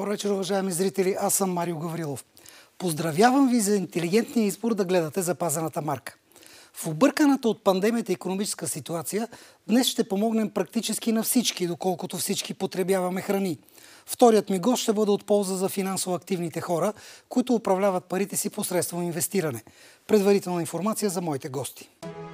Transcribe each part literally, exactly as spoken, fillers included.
вечер, уважаеми зрители. Аз съм Марио Гаврилов. Поздравявам ви за интелигентния избор да гледате запазената марка. В обърканата от пандемията икономическа ситуация днес ще помогнем практически на всички, доколкото всички потребяваме храни. Вторият ми гост ще бъде от полза за финансово активните хора, които управляват парите си посредством инвестиране. Предварителна информация за моите гости.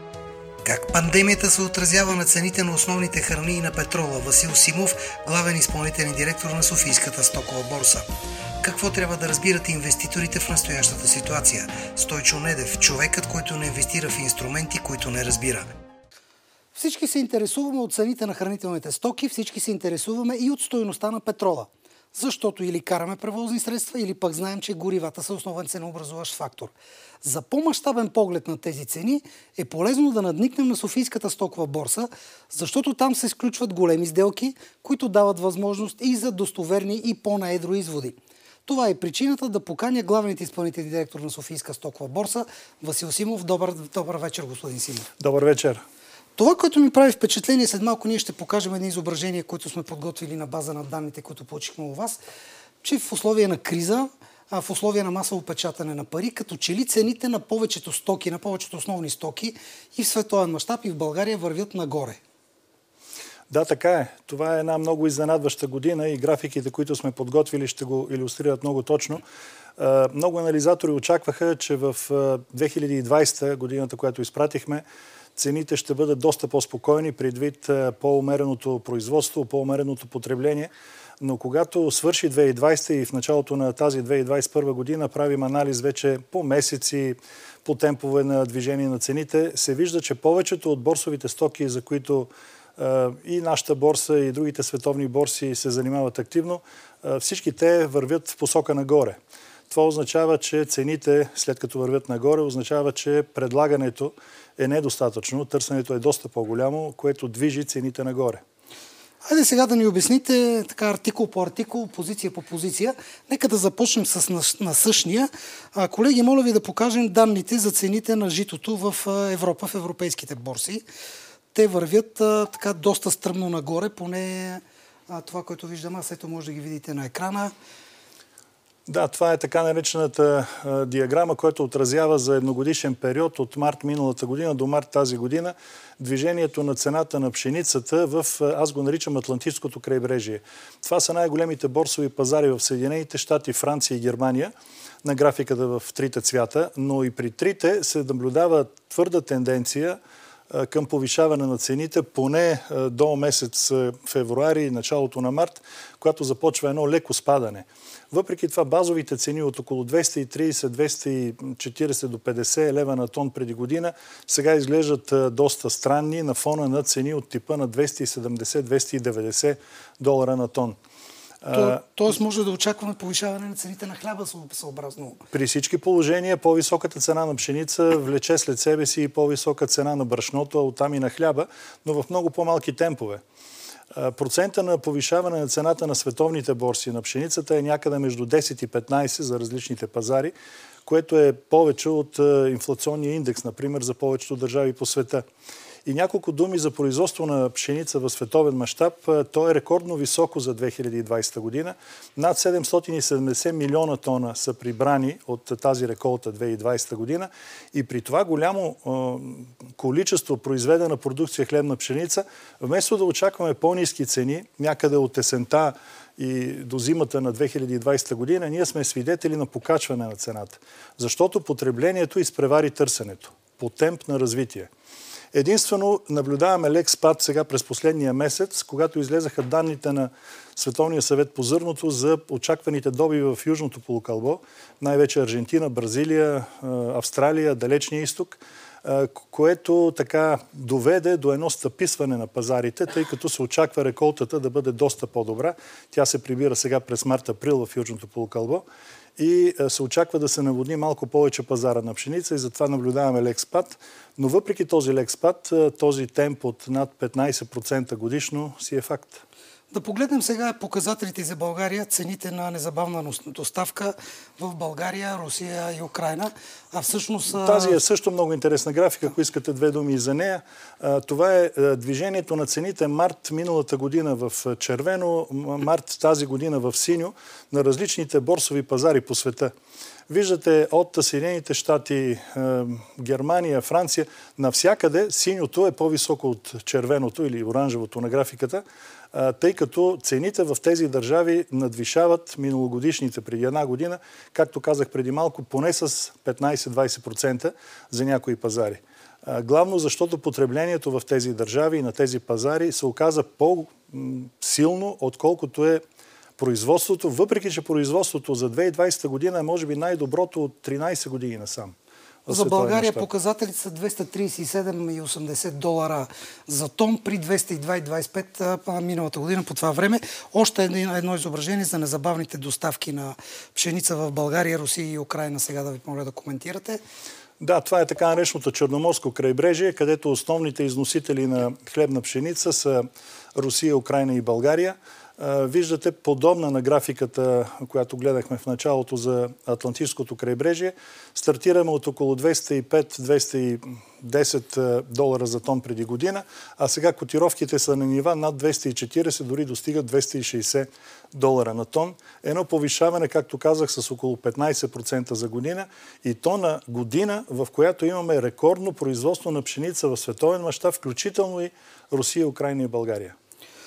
Как пандемията се отразява на цените на основните храни и на петрола? Васил Симов, главен изпълнителен директор на Софийската стокова борса. Какво трябва да разбират инвеститорите в настоящата ситуация? Стойчо Недев, човекът, който не инвестира в инструменти, които не разбира. Всички се интересуваме от цените на хранителните стоки, всички се интересуваме и от стойността на петрола. Защото или караме превозни средства, или пък знаем, че горивата са основен ценообразуващ фактор. За по-мащабен поглед на тези цени е полезно да надникнем на Софийската стокова борса, защото там се сключват големи сделки, които дават възможност и за достоверни и по-наедро изводи. Това е причината да поканя главният изпълнителен директор на Софийска стокова борса Васил Симов. Добър, добър вечер, господин Симов. Добър вечер. Това, което ми прави впечатление, след малко ние ще покажем едни изображения, които сме подготвили на база на данните, които получихме у вас, че в условия на криза, а в условия на масово печатане на пари, като че ли цените на повечето стоки, на повечето основни стоки и в световен мащаб и в България вървят нагоре. Да, така е. Това е една много изненадваща година и графиките, които сме подготвили, ще го илюстрират много точно. Много анализатори очакваха, че в две хиляди и двадесета годината, която изпратихме, цените ще бъдат доста по-спокойни, предвид по-умереното производство, по-умереното потребление. Но когато свърши две хиляди и двадесета и в началото на тази две хиляди двадесет и първа година правим анализ вече по месеци, по темпове на движение на цените, се вижда, че повечето от борсовите стоки, за които и нашата борса, и другите световни борси се занимават активно, всички те вървят в посока нагоре. Това означава, че цените, след като вървят нагоре, означава, че предлагането е недостатъчно, търсенето е доста по-голямо, което движи цените нагоре. Хайде сега да ни обясните така артикул по артикул, позиция по позиция. Нека да започнем с насъщния. Колеги, моля ви да покажем данните за цените на житото в Европа, в европейските борси. Те вървят а, така доста стръмно нагоре, поне а, това, което виждам аз, ето може да ги видите на екрана. Да, това е така наречената а, диаграма, която отразява за едногодишен период от март миналата година до март тази година движението на цената на пшеницата в, аз го наричам, Атлантическото крайбрежие. Това са най-големите борсови пазари в Съединените щати, Франция и Германия, на графиката в трите цвята, но и при трите се наблюдава твърда тенденция към повишаване на цените, поне до месец февруари и началото на март, когато започва едно леко спадане. Въпреки това базовите цени от около двеста и тридесет до двеста и четиридесет до петдесет лева на тон преди година сега изглеждат доста странни на фона на цени от типа на двеста и седемдесет до двеста и деветдесет долара на тон. То, тоест може да очакваме повишаване на цените на хляба съобразно. При всички положения по-високата цена на пшеница влече след себе си и по-висока цена на брашното, а оттам и на хляба, но в много по-малки темпове. Процента на повишаване на цената на световните борси на пшеницата е някъде между десет и петнадесет за различните пазари, което е повече от инфлационния индекс, например, за повечето държави по света. И няколко думи за производство на пшеница в световен мащаб. То е рекордно високо за две хиляди и двадесета година. Над седемстотин и седемдесет милиона тона са прибрани от тази реколта две хиляди и двадесета година. И при това голямо е, количество произведена продукция хлебна пшеница, вместо да очакваме по-ниски цени, някъде от есента и до зимата на две хиляди и двадесета година, ние сме свидетели на покачване на цената. Защото потреблението изпревари търсенето по темп на развитие. Единствено наблюдаваме лек спад сега през последния месец, когато излезаха данните на Световния съвет по зърното за очакваните добиви в Южното полукълбо, най-вече Аржентина, Бразилия, Австралия, Далечния изток, което така доведе до едно стъписване на пазарите, тъй като се очаква реколтата да бъде доста по-добра. Тя се прибира сега през март-април в Южното полукълбо. и се очаква да се наводни малко повече пазара на пшеница и затова наблюдаваме лек спад. Но въпреки този лек спад, този темп от над петнайсет процента годишно си е факт. Да погледнем сега показателите за България, цените на незабавна доставка в България, Русия и Украйна. А всъщност... Тази е също много интересна графика, ако искате две думи и за нея. Това е движението на цените март миналата година в червено, март тази година в синьо, на различните борсови пазари по света. Виждате от Съединените щати, Германия, Франция, навсякъде синьото е по-високо от червеното или оранжевото на графиката, тъй като цените в тези държави надвишават миналогодишните преди една година, както казах преди малко, поне с петнайсет-двайсет процента за някои пазари. Главно защото потреблението в тези държави и на тези пазари се оказа по-силно, отколкото е производството, въпреки че производството за две хиляди и двайсета година е може би най-доброто от тринайсет години насам. За България показателите са двеста трийсет и седем цяло и осемдесет долара за тон при двеста и два цяло двайсет и пет миналата година по това време. Още едно изображение за незабавните доставки на пшеница в България, Русия и Украйна. Сега да ви помоля да коментирате. Да, това е така нареченото Черноморско крайбрежие, където основните износители на хлебна пшеница са Русия, Украйна и България. Виждате подобна на графиката, която гледахме в началото за Атлантическото крайбрежие. Стартираме от около двеста и пет - двеста и десет долара за тон преди година, а сега котировките са на нива над двеста и четирийсет, дори достигат двеста и шейсет долара на тон. Едно повишаване, както казах, с около петнайсет процента за година и то на година, в която имаме рекордно производство на пшеница в световен мащаб, включително и Русия, Украйна и България.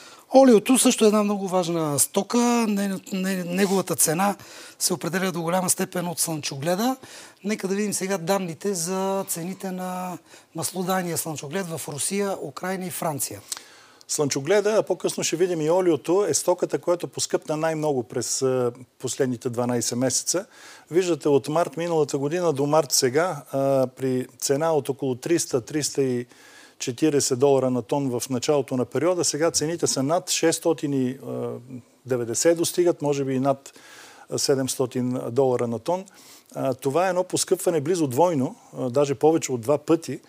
Олиото също е една много важна стока. Неговата цена се определя до голяма степен от слънчогледа. Нека да видим сега данните за цените на маслодайния слънчоглед в Русия, Украйна и Франция. Слънчогледа, а по-късно ще видим и олиото, е стоката, която поскъпна най-много през последните дванайсет месеца. Виждате от март миналата година до март сега, при цена от около триста - триста и четирийсет долара на тон в началото на периода. Сега цените са над шестстотин и деветдесет достигат, може би и над седемстотин долара на тон. Това е едно поскъпване близо двойно, даже повече от два пъти.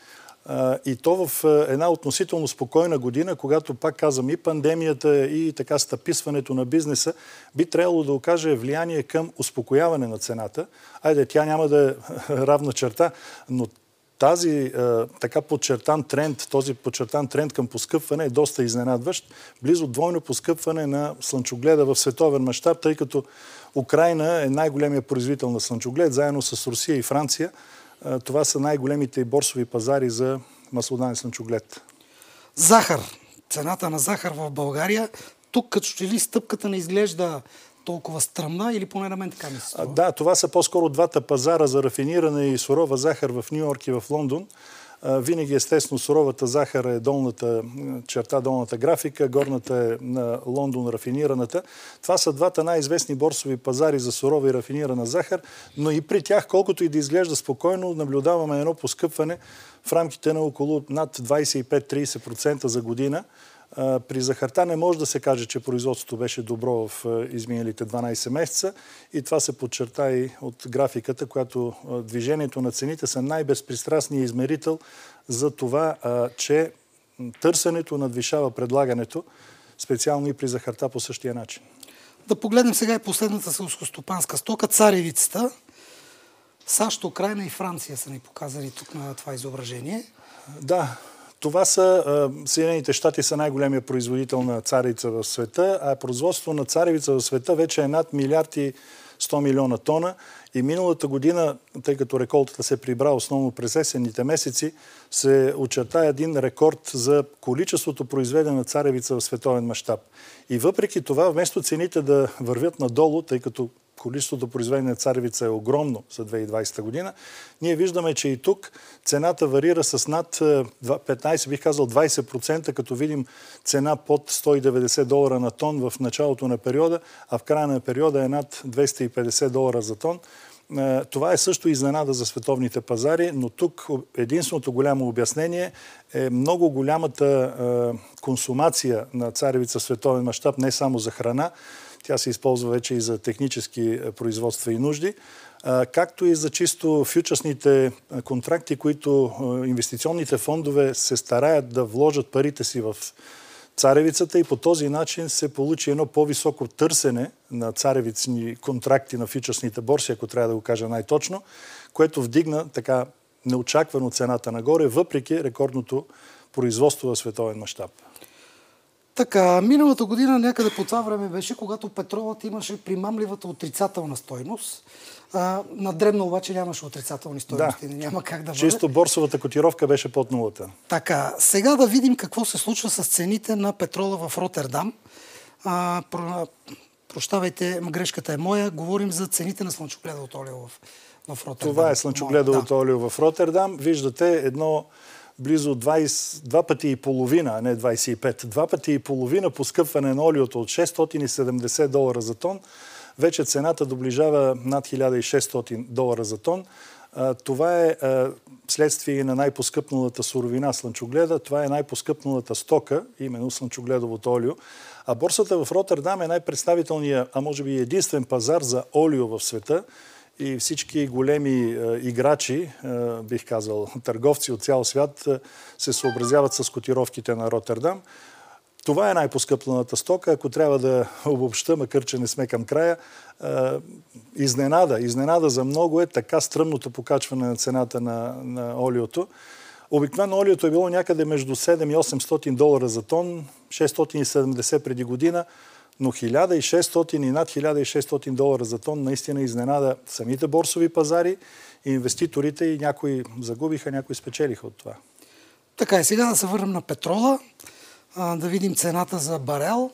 И то в една относително спокойна година, когато, пак казвам, и пандемията, и така стъписването на бизнеса би трябвало да окаже влияние към успокояване на цената. Айде, тя няма да е равна черта, но Тази е, така подчертан тренд, този подчертан тренд към поскъпване е доста изненадващ. Близо двойно поскъпване на слънчогледа в световен мащаб, тъй като Украйна е най-големият производител на слънчоглед, заедно с Русия и Франция. Е, това са най-големите борсови пазари за маслодайен слънчоглед. Захар. Цената на захар в България. Тук като че ли стъпката не изглежда толкова стръмна или поне на мен така ми се струва? Да, това са по-скоро двата пазара за рафинирана и сурова захар в Ню-Йорк и в Лондон. Винаги, естествено, суровата захар е долната черта, долната графика, горната е на Лондон рафинираната. Това са двата най-известни борсови пазари за сурова и рафинирана захар, но и при тях, колкото и да изглежда спокойно, наблюдаваме едно поскъпване в рамките на около над двайсет и пет - трийсет процента за година. При захарта не може да се каже, че производството беше добро в изминалите дванайсет месеца и това се подчерта и от графиката, която движението на цените са най-безпристрастният измерител за това, че търсенето надвишава предлагането, специално и при захарта по същия начин. Да погледнем сега и последната селскостопанска стока, царевицата. САЩ, Украйна и Франция са ни показали тук на това изображение. Да. Това са, Съединените щати са най-големия производител на царевица в света, а производството на царевица в света вече е над милиард и сто милиона тона. И миналата година, тъй като реколтата се прибра основно през есенните месеци, се очерта един рекорд за количеството произведена царевица в световен мащаб. И въпреки това, вместо цените да вървят надолу, тъй като количеството произведена царевица е огромно за две хиляди и двайсета година, ние виждаме, че и тук цената варира с над петнайсет, бих казал двайсет процента, като видим цена под сто и деветдесет долара на тон в началото на периода, а в края на периода е над двеста и петдесет долара за тон. Това е също изненада за световните пазари, но тук единственото голямо обяснение е много голямата консумация на царевица в световен мащаб, не само за храна. Тя се използва вече и за технически производства и нужди, както и за чисто фьючерсните контракти, които инвестиционните фондове се стараят да вложат парите си в царевицата и по този начин се получи едно по-високо търсене на царевицни контракти на фьючерсните борси, ако трябва да го кажа най-точно, което вдигна така неочаквано цената нагоре, въпреки рекордното производство в световен мащаб. Така, миналата година някъде по това време беше, когато петролът имаше примамливата отрицателна стойност. А, на дребно обаче нямаше отрицателни стойности. Да. Няма как да бъде. Чисто борсовата котировка беше под нулата. Така, сега да видим какво се случва с цените на петрола в Ротердам. А, про, прощавайте, грешката е моя. Говорим за цените на слънчогледовото олио в, в Ротердам. Това е слънчогледовото да. олио в Ротердам. Виждате едно близо двайсет, два пъти и половина, а не двайсет и пет, два пъти и половина поскъпване на олиото от шестстотин и седемдесет долара за тон. Вече цената доближава над хиляда и шестстотин долара за тон. Това е следствие на най-поскъпналата суровина слънчогледа. Това е най-поскъпналата стока, именно слънчогледовото олио. А борсата в Ротердам е най-представителният, а може би единствен пазар за олио в света. И всички големи е, играчи, е, бих казал, търговци от цял свят е, се съобразяват с котировките на Ротердам. Това е най-поскъплената стока. Ако трябва да обобща, макар че не сме към края, е, изненада, изненада за много е така стръмното покачване на цената на, на олиото. Обикновено олиото е било някъде между седем и осемстотин долара за тон, шестстотин и седемдесет преди година. Но хиляда и шестстотин и над хиляда и шестстотин долара за тон наистина изненада самите борсови пазари, и инвеститорите, и някои загубиха, някои спечелиха от това. Така и сега да се върнем на петрола, да видим цената за барел.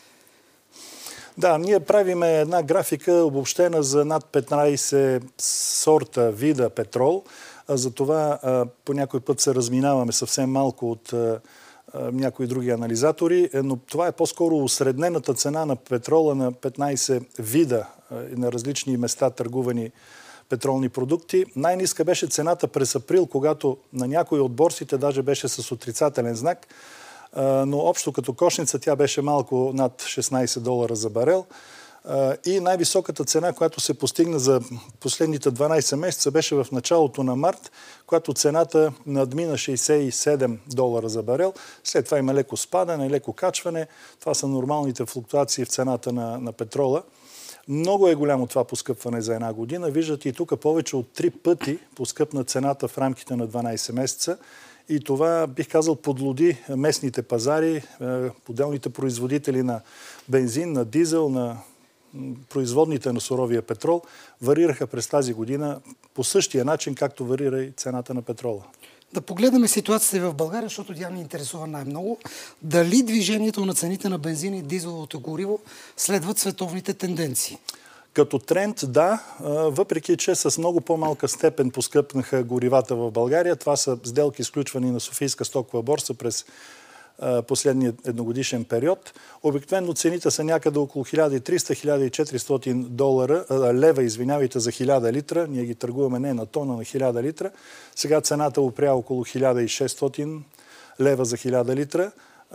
Да, ние правиме една графика обобщена за над петнайсет сорта вида петрол. Затова по някой път се разминаваме съвсем малко от някои други анализатори, но това е по-скоро усреднената цена на петрола на петнайсет вида на различни места търгувани петролни продукти. Най-ниска беше цената през април, когато на някои от борсите даже беше с отрицателен знак, но общо като кошница тя беше малко над шестнайсет долара за барел. И най-високата цена, която се постигна за последните дванайсет месеца, беше в началото на март, когато цената надмина шейсет и седем долара за барел. След това има леко спадане, леко качване. Това са нормалните флуктуации в цената на, на петрола. Много е голямо това поскъпване за една година. Виждате и тук повече от три пъти поскъпна цената в рамките на дванайсет месеца. И това, бих казал, подлоди местните пазари, отделните производители на бензин, на дизел, на производните на суровия петрол варираха през тази година по същия начин, както варира и цената на петрола. Да погледаме ситуацията в България, защото тя ни интересува най-много. Дали движението на цените на бензина и дизеловото гориво следват световните тенденции? Като тренд, да, въпреки че с много по-малка степен поскъпнаха горивата в България. Това са сделки, изключвани на Софийска стокова борса през последния едногодишен период. Обикновено цените са някъде около хиляда и триста до хиляда и четиристотин долара, лева, извинявайте, за хиляда литра. Ние ги търгуваме не на тона, на хиляда литра. Сега цената опря около хиляда и шестстотин лева за хиляда литра.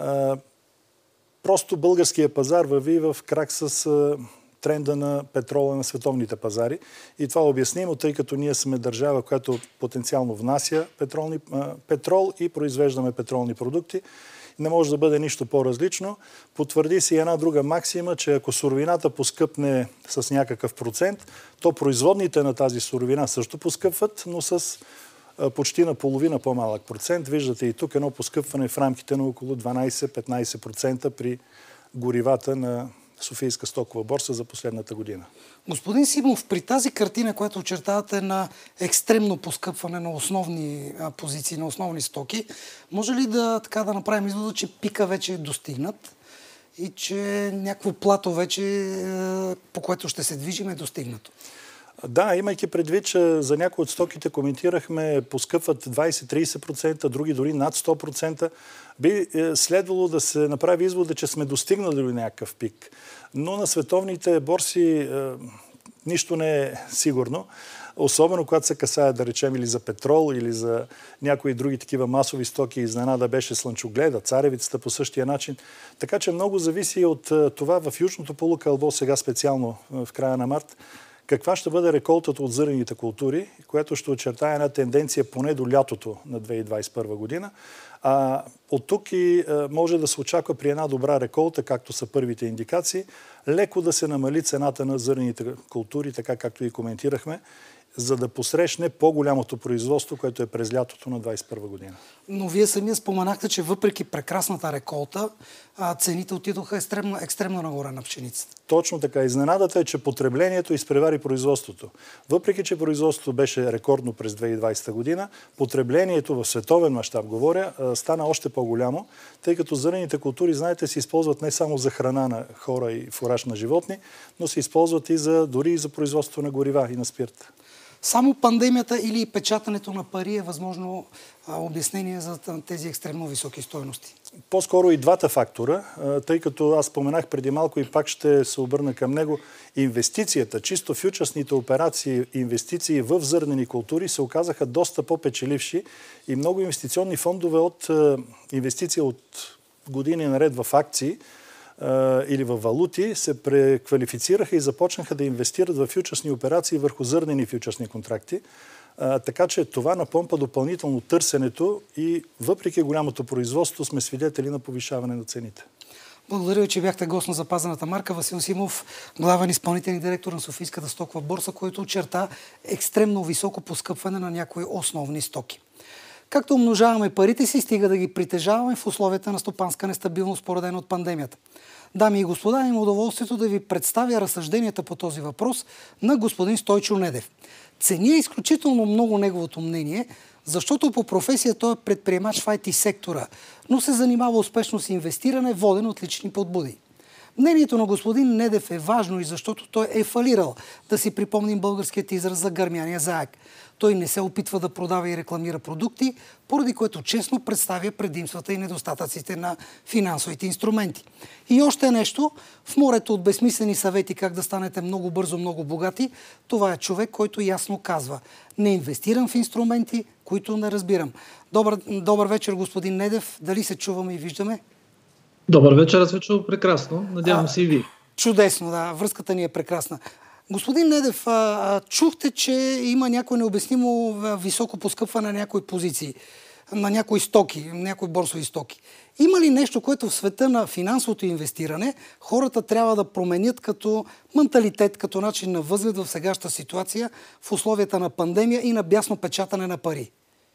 Просто българския пазар върви в крак с тренда на петрола на световните пазари. И това е обяснимо, тъй като ние сме държава, която потенциално внася петролни, петрол и произвеждаме петролни продукти. Не може да бъде нищо по-различно. Потвърди си една друга максима, че ако суровината поскъпне с някакъв процент, то производните на тази суровина също поскъпват, но с почти наполовина по-малък процент. Виждате и тук едно поскъпване в рамките на около дванайсет до петнайсет процента при горивата на Софийска стокова борса за последната година. Господин Симов, при тази картина, която очертавате на екстремно поскъпване на основни позиции, на основни стоки, може ли да, така, да направим извода, че пика вече е достигнат и че някакво плато вече, по което ще се движим, е достигнато? Да, имайки предвид, че за някои от стоките коментирахме, поскъпват двайсет до трийсет процента, други дори над сто процента, би следвало да се направи извода, че сме достигнали до някакъв пик. Но на световните борси е, нищо не е сигурно. особено когато се касае, да речем, или за петрол, или за някои други такива масови стоки. Изненада беше слънчогледа, царевицата по същия начин. Така че много зависи от това в Южното полукълбо, сега специално в края на март, каква ще бъде реколтата от зърнените култури, което ще очертае една тенденция поне до лятото на две хиляди двадесет и първа година. А от тук и а, може да се очаква при една добра реколта, както са първите индикации, леко да се намали цената на зърнените култури, така както и коментирахме, за да посрещне по-голямото производство, което е през лятото на двадесет и първа година. Но вие самия споменахте, че въпреки прекрасната реколта, цените отидоха екстремно, екстремно нагоре на пшеницата. Точно така. Изненадата е, че потреблението изпревари производството. Въпреки че производството беше рекордно през две хиляди и двадесета година, потреблението в световен мащаб, говоря, стана още по-голямо, тъй като зърнените култури, знаете, се използват не само за храна на хора и фураж на животни, но се използват и за, дори и за производство на горива и на спирт. Само пандемията или печатането на пари е възможно а, обяснение за тези екстремно високи стойности? По-скоро и двата фактора, тъй като аз споменах преди малко и пак ще се обърна към него. Инвестицията, чисто фьючерсните операции, инвестиции в зърнени култури се оказаха доста по-печеливши и много инвестиционни фондове от инвестиция от години наред в акции или в валути се преквалифицираха и започнаха да инвестират в фьючерсни операции върху зърнени фьючерсни контракти. А, така че това напомпа допълнително търсенето и въпреки голямото производство сме свидетели на повишаване на цените. Благодаря ви, че бяхте гост на запазената марка. Васил Симов, главен изпълнителен директор на Софийската стокова борса, който очерта екстремно високо поскъпване на някои основни стоки. Както умножаваме парите си, стига да ги притежаваме в условията на стопанска нестабилност, породена от пандемията. Дами и господа, имам удоволствието да ви представя разсъжденията по този въпрос на господин Стойчо Недев. Ценя изключително много неговото мнение, защото по професия той е предприемач в ай ти сектора, но се занимава успешно с инвестиране, воден от лични подбуди. Мнението на господин Недев е важно и защото той е фалирал, да си припомним българският израз за гърмяния заек. Той не се опитва да продава и рекламира продукти, поради което честно представя предимствата и недостатъците на финансовите инструменти. И още нещо, в морето от безсмислени съвети как да станете много бързо, много богати, това е човек, който ясно казва: не инвестирам в инструменти, които не разбирам. Добър, добър вечер, господин Недев. Дали се чуваме и виждаме? Добър вечер, аз ви чувам прекрасно. Надявам а, се и ви. Чудесно, да. Връзката ни е прекрасна. Господин Недев, а, чухте, че има някое необяснимо високо поскъпване на някои позиции, на някои стоки, някои борсови стоки. Има ли нещо, което в света на финансовото инвестиране хората трябва да променят като менталитет, като начин на възглед в сегашната ситуация в условията на пандемия и на бясно печатане на пари?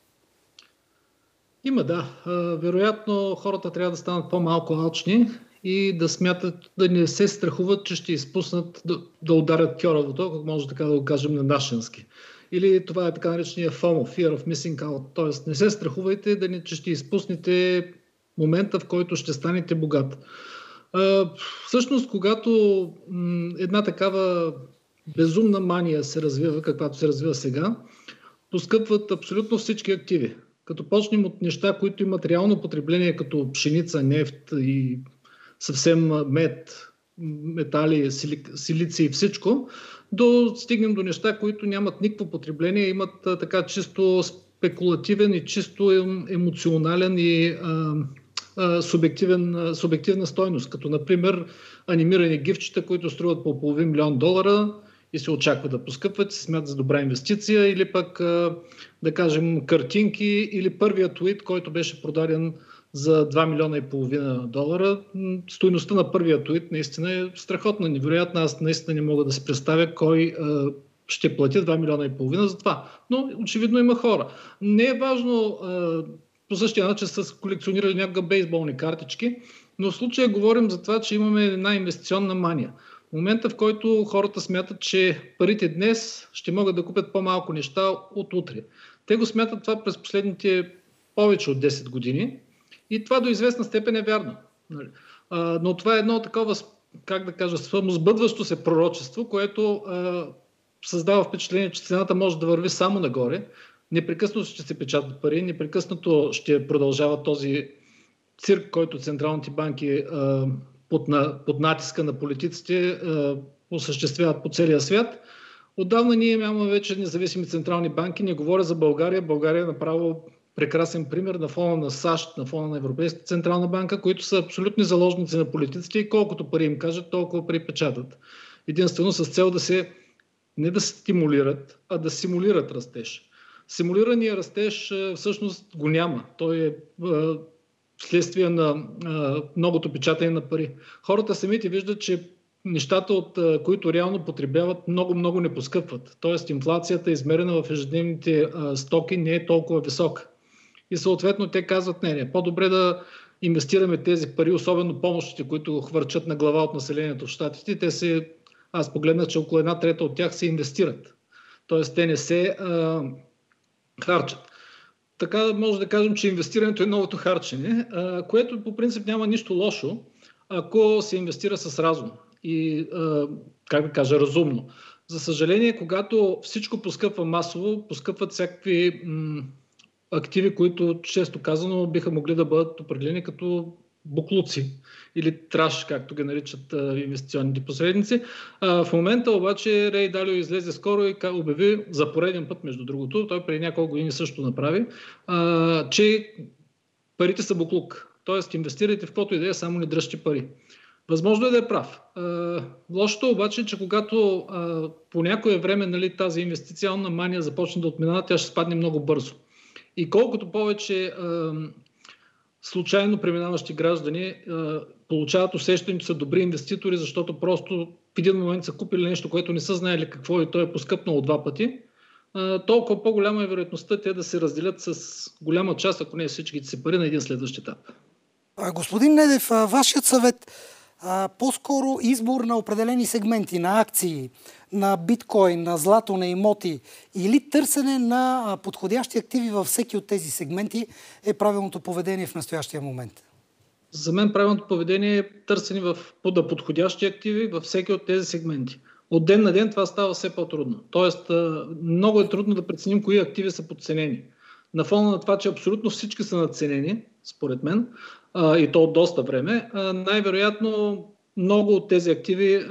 Има, да. Вероятно хората трябва да станат по-малко алчни и да смятат, да не се страхуват, че ще изпуснат да, да ударят кьоравото, ако може така да го кажем на нашенски. Или това е така наречения фомо, Fear of Missing Out. Тоест не се страхувайте, да не, че ще изпуснете момента, в който ще станете богат. А, всъщност, когато м, една такава безумна мания се развива, каквато се развива сега, поскъпват абсолютно всички активи. Като почнем от неща, които имат реално потребление, като пшеница, нефт и съвсем мед, метали, силици и всичко, до стигнем до неща, които нямат никакво потребление, имат а, така чисто спекулативен и чисто емоционален и а, а, субективен, а, субективна стойност, като например анимирани гифчета, които струват по половин милион долара и се очаква да поскъпват, се смятат за добра инвестиция, или пък а, да кажем картинки, или първият твит, който беше продаден за два милиона и половина долара. Стойността на първия твит наистина е страхотна, невероятна. Аз наистина не мога да се представя кой а, ще плати два милиона и половина за това. Но очевидно има хора. Не е важно а, по същия начин са колекционирали някакви бейсболни картички, но в случая говорим за това, че имаме една инвестиционна мания. В момента, в който хората смятат, че парите днес ще могат да купят по-малко неща от утре. Те го смятат това през последните повече от десет години. И това до известна степен е вярно. А, но това е едно такова, как да кажа, самосбъдващо се пророчество, което а, създава впечатление, че цената може да върви само нагоре. Непрекъснато ще се печатат пари, непрекъснато ще продължава този цирк, който централните банки а, под, на, под натиска на политиците а, осъществяват по целия свят. Отдавна ние имаме вече независими централни банки. Не говоря за България. България е направо прекрасен пример на фона на САЩ, на фона на Европейската централна банка, които са абсолютни заложници на политиците и колкото пари им кажат, толкова пари печатат. Единствено с цел да се не да стимулират, а да симулират растеж. Симулирания растеж всъщност го няма. Той е следствие на многото печатане на пари. Хората самите виждат, че нещата, от които реално потребяват, много-много не поскъпват. Тоест инфлацията, измерена в ежедневните стоки, не е толкова висока. И съответно те казват, не, не, по-добре да инвестираме тези пари, особено помощите, които хвърчат на глава от населението в щатите. Те се, аз погледнах, че около една трета от тях се инвестират. Тоест те не се а, харчат. Така може да кажем, че инвестирането е новото харчене, а, което по принцип няма нищо лошо, ако се инвестира с разум и, а, как да кажа, разумно. За съжаление, когато всичко поскъпва масово, поскъпват всякакви м- активи, които често казано биха могли да бъдат определени като буклуци или траш, както ги наричат а, инвестиционните посредници. А, в момента обаче Рей Далио излезе скоро и обяви за пореден път, между другото, той преди няколко години също направи, а, че парите са буклук. Тоест инвестирайте в каквото идея, само не дръжте пари. Възможно е да е прав. А, лошото обаче е, че когато а, по някое време, нали, тази инвестиционна мания започне да отминава, тя ще спадне много бързо. И колкото повече а, случайно преминаващи граждани а, получават усещане, че са добри инвеститори, защото просто в един момент са купили нещо, което не са знаели какво и то е поскъпнало два пъти, а, толкова по-голяма е вероятността те да се разделят с голяма част, ако не всичките си пари, на един следващ етап. А, господин Недев, а, вашият съвет, а, по-скоро избор на определени сегменти, на акции, на биткоин, на злато, на имоти или търсене на подходящи активи във всеки от тези сегменти е правилното поведение в настоящия момент? За мен правилното поведение е търсене в подходящи активи във всеки от тези сегменти. От ден на ден това става все по-трудно. Тоест, много е трудно да преценим кои активи са подценени. На фона на това, че абсолютно всички са надценени, според мен, и то от доста време, най-вероятно много от тези активи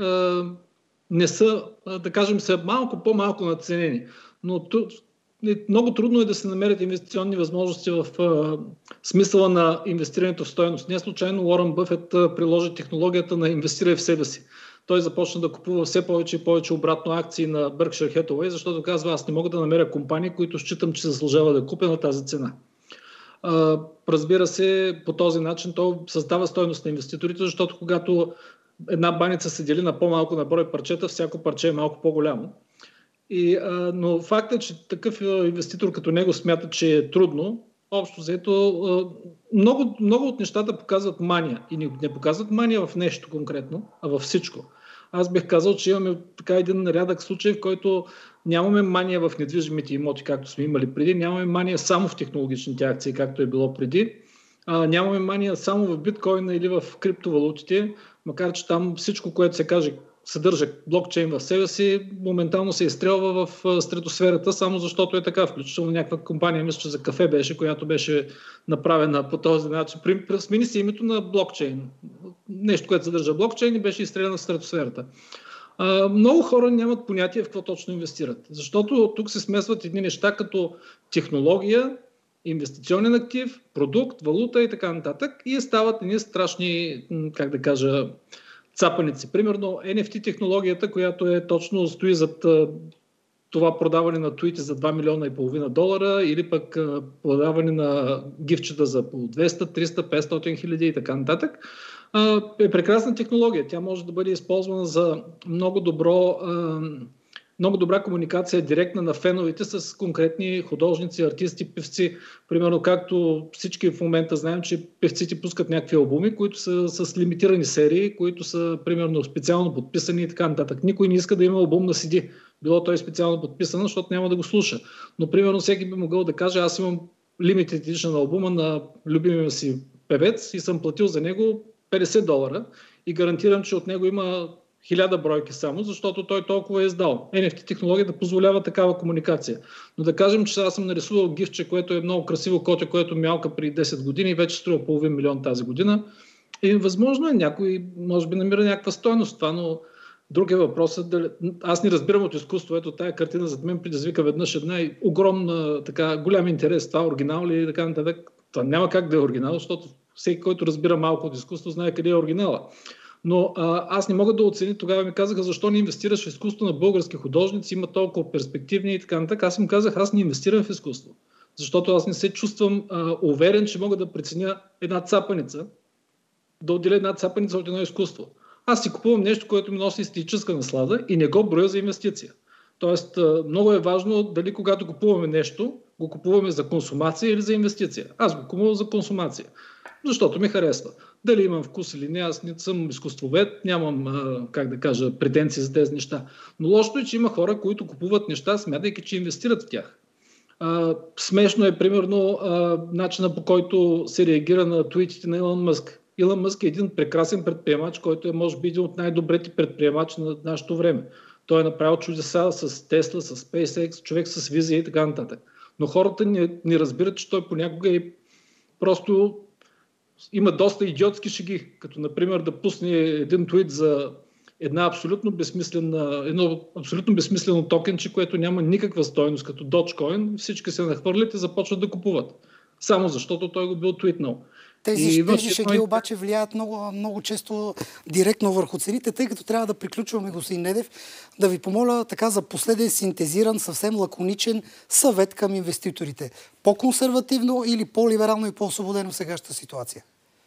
не са, да кажем, са малко по-малко надценени. Но много трудно е да се намерят инвестиционни възможности в а, смисъла на инвестирането в стойност. Не случайно Уорън Бъфет приложи технологията на инвестирай в себе си. Той започна да купува все повече и повече обратно акции на Berkshire Hathaway, защото казва, аз не мога да намеря компании, които считам, че заслужава да купя на тази цена. А, разбира се, по този начин той създава стойност на инвеститорите, защото когато една баница се дели на по-малко на брой парчета, всяко парче е малко по-голямо. И, а, но фактът, че такъв инвеститор като него смята, че е трудно, общо взето, а, много, много от нещата показват мания. И не, не показват мания в нещо конкретно, а във всичко. Аз бих казал, че имаме така един рядък случай, в който нямаме мания в недвижимите имоти, както сме имали преди, нямаме мания само в технологичните акции, както е било преди, а, нямаме мания само в биткоина или в криптовалутите, макар че там всичко, което се каже, съдържа блокчейн в себе си, моментално се изстрелва в стратосферата, само защото е така. Включително някаква компания, мисля, че за кафе беше, която беше направена по този начин. Смени се името на блокчейн. Нещо, което съдържа блокчейн и беше изстреляно в стратосферата. А, много хора нямат понятие в какво точно инвестират. Защото тук се смесват едни неща като технология, инвестиционен актив, продукт, валута и така нататък. И стават едни страшни, как да кажа, цапаници. Примерно ен еф ти технологията, която е точно стои зад това продаване на туити за два милиона и половина долара или пък продаване на гифчета за по двеста, триста, петстотин хиляди и така нататък, е прекрасна технология. Тя може да бъде използвана за много добро много добра комуникация директна на феновете с конкретни художници, артисти, певци. Примерно, както всички в момента знаем, че певците пускат някакви албуми, които са с лимитирани серии, които са примерно специално подписани и така нататък. Никой не иска да има албум на си ди. Било той специално подписан, защото няма да го слуша. Но примерно всеки би могъл да каже, аз имам limited edition албума на любимия си певец и съм платил за него петдесет долара и гарантирам, че от него има хиляда бройки само, защото той толкова е издал. ен еф ти технологията позволява такава комуникация. Но да кажем, че аз съм нарисувал гифче, което е много красиво коте, което мялка преди десет години и вече струва половин милион тази година. И възможно е някой, може би намира някаква стойност това, но Друг е въпросът, дали... аз не разбирам от изкуство, ето тая картина зад мен предизвика веднъж една огромна, така, голям интерес, това оригинал ли и така нататък. Това няма как да е оригинал, защото всеки, който разбира малко от изкуство, знае къде е оригинала. Но а, аз не мога да оценя, тогава ми казаха, защо не инвестираш в изкуство на български художници, има толкова перспективни и така нататък. Аз им казах, аз не инвестирам в изкуство, защото аз не се чувствам а, уверен, че мога да преценя една цапаница, да отделя една цапаница от едно изкуство. Аз си купувам нещо, което ми носи естетическа наслада и не го броя за инвестиция. Тоест, много е важно дали когато купуваме нещо, го купуваме за консумация или за инвестиция. Аз го купувам за консумация, защото ми харесва. Дали имам вкус или не, аз не съм изкуствовед, нямам, как да кажа, претенции за тези неща. Но лошото е, че има хора, които купуват неща, смятайки, че инвестират в тях. А, смешно е, примерно, а, начина, по който се реагира на твитите на Илон Мъск. Илон Мъск е един прекрасен предприемач, който е, може би, един от най-добрите предприемачи на нашето време. Той е направил чудеса с Тесла, с SpaceX, човек с визия и така нататък. Но хората не, не разбират, че той понякога е просто има доста идиотски шеги, като например да пусне един твит за една абсолютно безсмислена, едно абсолютно безсмислено токенче, което няма никаква стойност, като Dogecoin, всички се нахвърлят и започват да купуват. Само защото той го бил твитнал. Тези, тези шеги обаче влияят много, много често директно върху цените, тъй като трябва да приключваме, господин Недев, да ви помоля така за последен синтезиран, съвсем лаконичен съвет към инвеститорите. По-консервативно или по-либерално и по-освободено в сегашната ситуация?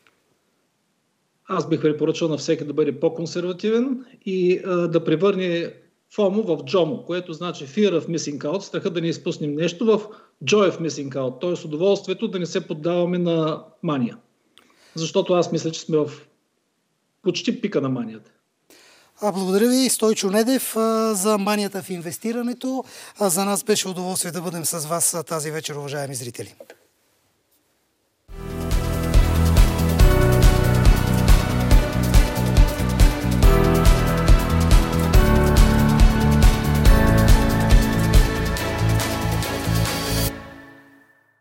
Аз бих препоръчал на всеки да бъде по-консервативен и а, да превърне фомо в джомо, което значи fear of missing out, страха да не изпуснем нещо, в joy of missing out, т.е. удоволствието да не се поддаваме на мания. Защото аз мисля, че сме в почти пика на манията. А, благодаря ви, Стойчо Недев, за манията в инвестирането. А за нас беше удоволствие да бъдем с вас тази вечер, уважаеми зрители.